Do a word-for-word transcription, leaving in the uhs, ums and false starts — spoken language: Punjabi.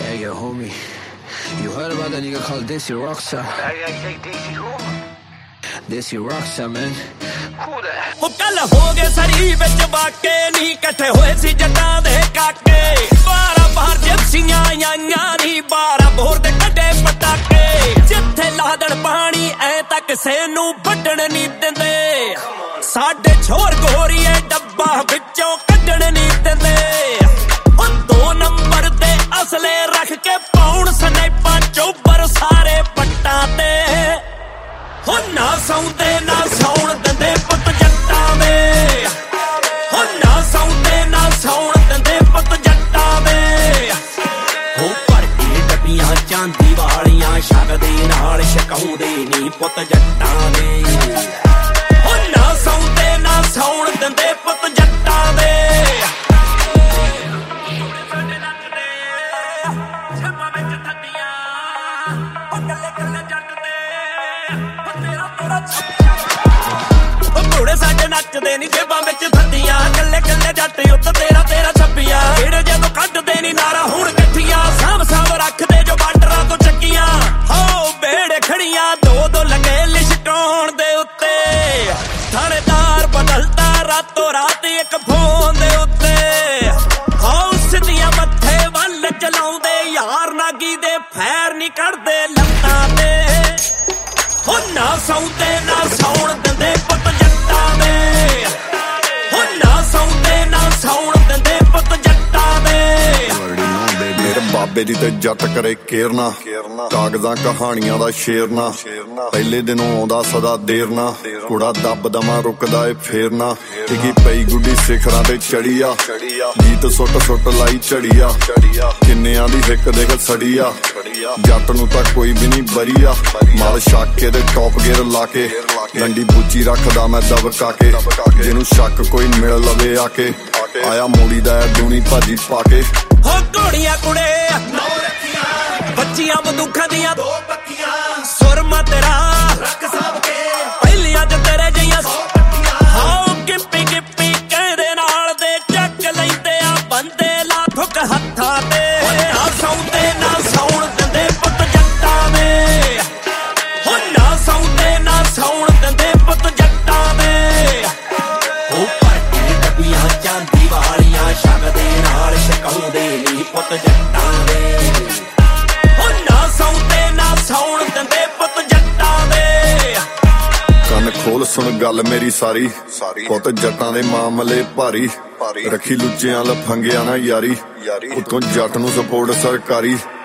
Hey, yo, homie, you heard about that nigga called Desi Rockstar? Hey, hey, hey, Desi who? Desi Rockstar, man. Who that? ਉਹ ਕੱਲ ਹੋ ਗਏ ਸਰੀ ਵਿੱਚ ਵਾਕੇ ਨੀ ਇਕੱਠੇ ਹੋਏ ਸੀ ਜੱਟਾਂ ਦੇ ਕਾਕੇ ਬਾਰਾਂ ਬਾਹਰ ਜਿਪਸੀਆਂ ਆਈਆਂ ਨੀ ਬਾਰਾਂ ਬੋਰ ਦੇ ਕੱਢੇ ਪਟਾਕੇ ਜਿੱਥੇ ਲਾਦਣ ਪਾਣੀ ਐ ਤਾਂ ਕਿਸੇ ਨੂੰ ਵੱਢਣ ਨਹੀਂ ਦਿੰਦੇ ਸਾਡੇ ਛੋਰ ਗੋਰੀਏ ਡੱਬਾ ਵਿੱਚੋਂ ਕੱਢਣ ਨਹੀਂ ਦਿੰਦੇ ਉਹ ਦੋ ਨੰਬਰ ਦੇ ਅਸਲੇ ਰੱਖ ਕੇ ਪਾਉਣ ਸਨੈਪਾਂ ਚੋਬਰ ਸਾਰੇ ਪੱਟਾਂ ਤੇ ਹੋ ਨਾ ਸੌਂਦੇ ਨਾ ਸੌਣ ਦਿੰਦੇ ਪੁੱਤ ਜੱਟਾਂ ਦੇ ਹੋ ਨਾ ਸੌਂਦੇ ਨਾ ਸੌਣ ਦਿੰਦੇ ਪੁੱਤ ਜੱਟਾਂ ਦੇ ਹੋ ਭਰ ਕੇ ਡੱਬੀਆਂ ਚਾਂਦੀ ਵਾਲੀਆਂ ਛਕਦੇ ਨਾਲ ਛਕਾਉਂਦੇ ਨੀ ਪੁੱਤ ਜੱਟਾਂ ਦੇ ਹੋ ਨਾ ਸੌਂਦੇ ਨਾ ਸੌਣ ਦਿੰਦੇ ਪੁੱਤ ਜੱਟਾਂ ਦੇ ਘੋੜੇ ਸਾਡੇ ਨੱਚਦੇ ਨੀ ਜੇਬਾਂ ਵਿੱਚ ਥੱਦੀਆਂ ਕੱਲੇ ਕੱਲੇ ਜੱਟ ਉੱਤ ਤੇਰਾ ਤੇਰਾ ਛੱਬੀਆਂ ਜਿਹੜੇ ਜਦੋਂ ਕੱਢਦੇ ਨੀ ਨਾਰਾ ਹੁਣ ਇਕੱਠੀਆਂ ਸਾਂਭ ਸਾਂਭ ਰੱਖਦੇ ਜੋ ਬਾਰਡਰਾਂ ਤੋਂ ਚੱਕੀਆਂ ਹੋ ਬੇੜੇ ਖੜੀਆਂ ਦੋ ਦੋ ਲੱਗੇ ਲਿਸ਼ਟਾਉਣ ਦੇ ਉੱਤੇ ਥਾਣੇਦਾਰ ਬਦਲਦਾ ਰਾਤੋਂ ਰਾਤ ਇੱਕ ਫੋਨ ਦੇ ਉੱਤੇ ਹੋ ਸਿੱਧੀਆਂ ਮੱਥੇ ਵੱਲ ਚਲਾਉਂਦੇ ਯਾਰ ਨਾਗੀ ਦੇ ਫੈਰ ਨੀ ਕੱਢਦੇ ਲੱਤਾਂ ਤੇ ਹੋ ਨਾ ਸੌਂਦੇ ਨਾ ਸੌਣ ਦਿੰਦੇ ਪੁੱਤ ਜੱਟਾਂ ਦੇ ਹੋ ਨਾ ਸੌਂਦੇ ਨਾ ਸੌਣ ਦਿੰਦੇ ਪੁੱਤ ਜੱਟਾਂ ਦੇ ਮੇਰੇ ਬਾਬੇ ਦੀ ਤੇ ਜੱਟ ਕਰੇ ਕੇਰਨਾ ਕਾਗਜ਼ਾਂ ਕਹਾਣੀਆਂ ਦਾ ਸ਼ੇਰਨਾ ਪਹਿਲੇ ਦਿਨੋਂ ਆਉਂਦਾ ਸਦਾ ਦੇਰਨਾ ਕੁੜਾ ਦੱਬ ਦਮਾ ਰੁਕਦਾ ਏ ਫੇਰਨਾ ਟਿਕੀ ਪਈ ਗੁੱਡੀ ਸਿਖਰਾਂ ਤੇ ਚੜੀ ਆ ਗੀਤ ਸੁੱਟ ਸੁੱਟ ਲਾਈ ਝੜੀ ਆ ਕਿੰਨਿਆਂ ਦੀ ਹਿੱਕ ਦੇਖ ਸੜੀ ਆ ਜੱਟ ਨੂੰ ਤਾਂ ਕੋਈ ਵੀ ਨਹੀਂ ਬਰੀ ਆ ਮਾਲ ਛੱਕ ਕੇ ਤੇ ਟੌਪ ਗੇਅਰ ਲਾ ਕੇ ਡੰਡੀ ਬੂਚੀ ਰੱਖਦਾ ਮੈਂ ਦਬਕਾ ਕੇ ਜਿਹਨੂੰ ਸ਼ੱਕ ਕੋਈ ਮਿਲ ਲਵੇ ਆ ਕੇ ਆਇਆ ਮੋੜੀ ਦਾ ਦੂਣੀ ਭਾਜੀ ਪਾ ਕੇ ਹੋ ਘੋੜੀਆਂ ਕੁੜੇ ਬੱਚੀਆਂ ਬੰਦੂਖਾਂ ਦੀਆਂ ਦੋ ਪੱਕੀਆਂ ਸੁਰਮਾ ਤੇਰਾ ਰੱਖ ਸਾਂਭ ਕੇ ਪਹਿਲੀਆਂ ਚ ਤੇਰੇ ਜਈਆਂ ਹਾਓ ਗਿੱਪੀ ਗਿੱਪੀ ਕਹਿੰਦੇ ਨਾਲ ਦੇ ਚੱਕ ਲੈਂਦੇ ਆ ਬੰਦੇ ਲਾ ਠੁਕ ਹੱਥਾਂ ਤੇ ਨਾ ਸੌਂਦੇ ਨਾ ਸੌਣ ਦਿੰਦੇ ਪੁੱਤ ਜੱਟਾਂ ਦੇ ਹੋ ਨਾ ਸੌਂਦੇ ਨਾ ਸੌਣ ਦਿੰਦੇ ਪੁੱਤ ਜੱਟਾਂ ਦੇ ਉਹ ਭਰ ਕੇ ਡੱਬੀਆਂ ਚਾਂਦੀ ਵਾਲੀਆਂ ਛਕਦੇ ਨਾਲ ਛਕਾਉਂਦੇ ਨੀ ਪੁੱਤ ਜੱਟਾਂ ਦੇ ਹੋ ਨਾ ਸੌਂਦੇ ਨਾ ਸੌਣ ਦਿੰਦੇ ਪੁੱਤ ਜੱਟਾਂ ਦੇ ਕੰਨ ਖੋਲ ਸੁਣ ਗੱਲ ਮੇਰੀ ਸਾਰੀ ਪੁੱਤ ਜੱਟਾਂ ਦੇ ਮਾਮਲੇ ਭਾਰੀ ਰੱਖੀ ਲੁੱਚਿਆਂ ਲਫੰਗਿਆਂ ਨਾ ਯਾਰੀ ਉਤੋਂ ਜੱਟ ਨੂੰ ਸਪੋਰਟ ਸਰਕਾਰੀ